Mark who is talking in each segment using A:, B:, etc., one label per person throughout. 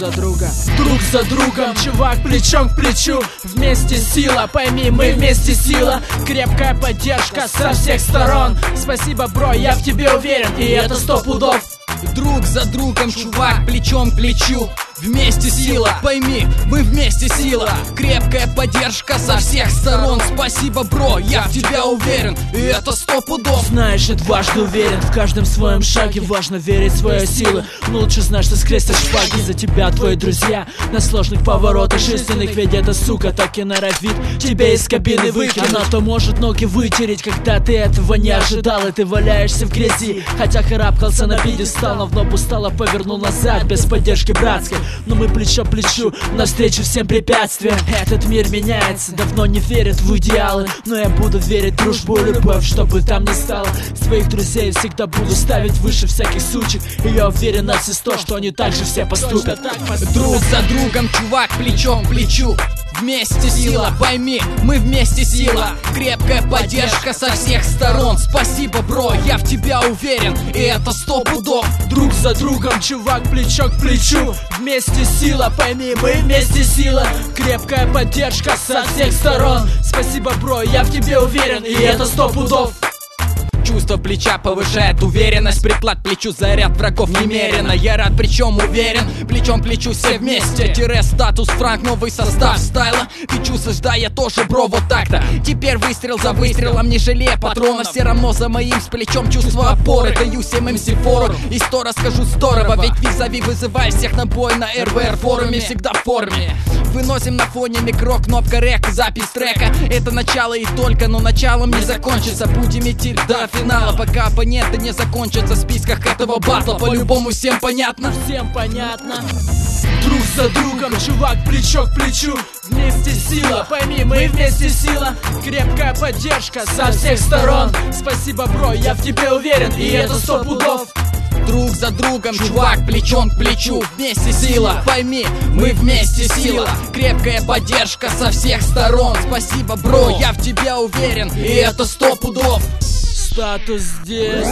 A: за друга. Друг за другом, чувак, плечом к плечу. Вместе сила, пойми, мы вместе сила. Крепкая поддержка со всех сторон. Спасибо, бро, я в тебе уверен, и это 100 пудов.
B: Друг за другом, чувак, плечом к плечу. Вместе сила, пойми, мы вместе сила. Крепкая поддержка со всех сторон. Спасибо, бро, я в тебя уверен, и это 100 пудов.
A: Знаешь, это важно, уверен в каждом своем шаге. Важно верить в свои силы, но лучше знать, что скрестят шпаги за тебя твои друзья. На сложных поворотах жизненных, ведь эта сука так и норовит тебя из кабины выкинуть. Она то может ноги вытереть, когда ты этого не ожидал, и ты валяешься в грязи. Хотя карабкался на пьедестал, но вновь устало повернул назад без поддержки братской. Но мы плечо к плечу, навстречу всем препятствиям. Этот мир меняется, давно не верят в идеалы, но я буду верить в дружбу и любовь, чтобы там не стало. Своих друзей всегда буду ставить выше всяких сучек, и я уверен на все 100, что они так же все поступят.
B: Друг за другом, чувак, плечом к плечу. Вместе сила, пойми, мы вместе сила. Крепкая поддержка со всех сторон. Спасибо, бро, я в тебя уверен, и это 100 пудов.
A: Друг за другом, чувак, плечо к плечу. Вместе сила, пойми, мы вместе сила. Крепкая поддержка со всех сторон. Спасибо, бро, я в тебе уверен, и это 100 пудов.
B: Чувство плеча повышает уверенность. Приклад к плечу, заряд врагов немерено. Я рад, причем уверен, плечом к плечу все вместе. Статус франк, новый состав стайла. Ты чувствуешь, да, я тоже, бро, вот так-то. Теперь выстрел за выстрелом, не жалея патрона. Все равно за моим с плечом чувство опоры. Даю 7 МС фору, и 100 расскажу здорово. Ведь визави вызываю всех на бой на РВР форуме. Всегда в форме. Выносим на фоне микро, кнопка рек, запись трека. Это начало и только, но началом не закончится. Будем идти до финала, пока оппоненты не закончатся в списках этого батла. По-любому всем понятно?
A: Всем понятно. Друг за другом, чувак, плечо к плечу. Вместе сила, пойми, мы вместе сила. Крепкая поддержка со всех сторон. Спасибо, бро, я в тебе уверен, и это 100 пудов.
B: Друг за другом, чувак, плечом к плечу. Вместе сила, пойми, мы вместе сила. Крепкая поддержка со всех сторон. Спасибо, бро, я в тебя уверен, и это 100 пудов.
A: Статус здесь.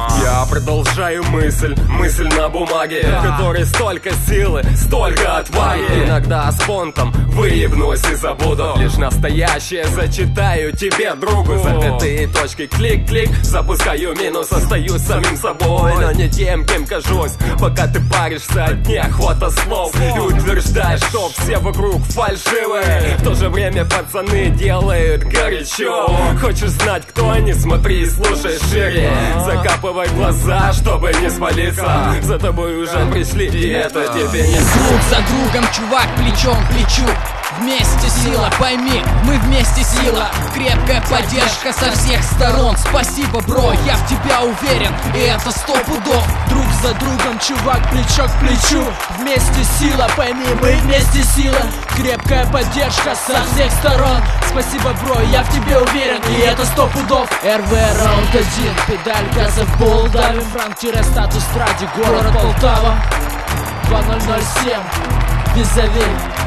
C: Я продолжаю мысль на бумаге, в которой столько силы, столько отваги. Иногда с фонтом выебнусь и забуду. Лишь настоящее зачитаю тебе, другу. Запятые точки, клик-клик, запускаю минус. Остаюсь самим собой, но не тем, кем кажусь. Пока ты паришься от неохота слов и утверждаешь, что все вокруг фальшивые. В то же время пацаны делают горячо. Хочешь знать, кто они? Смотри и слушай шире. Закапывай глаза, чтобы не спалиться. За тобой уже пришли, и это тебе не
B: друг за другом, чувак, плечом к плечу. Вместе сила, пойми, мы вместе сила. Крепкая поддержка со всех сторон. Спасибо, бро, я в тебя уверен, и это 100 пудов.
A: Друг за другом, чувак, плечо к плечу. Вместе сила, пойми, мы вместе сила. Крепкая поддержка со всех сторон. Спасибо, бро, я в тебе уверен, и это 100 пудов. РВ раунд 1, педаль газа в пол давим. Франк-статус Стради, город Полтава. 2007, визави.